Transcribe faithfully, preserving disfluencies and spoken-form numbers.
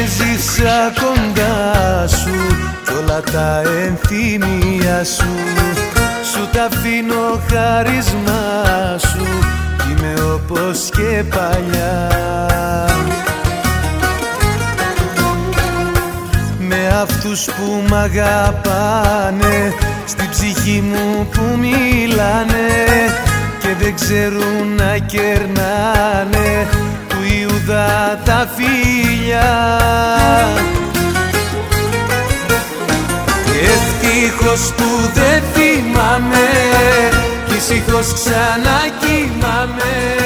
έζησα κοντά σου κι όλα τα ενθυμία σου. Σου τα αφήνω χάρισμά σου κι είμαι όπως και παλιά. Με αυτούς που μ' αγαπάνε, στην ψυχή μου που μιλάνε και δεν ξέρουν να κερνάνε του Ιούδα τα φιλιά. Ευτυχώς που δεν θυμάμαι κι ησυχώς ξανακοιμάμαι.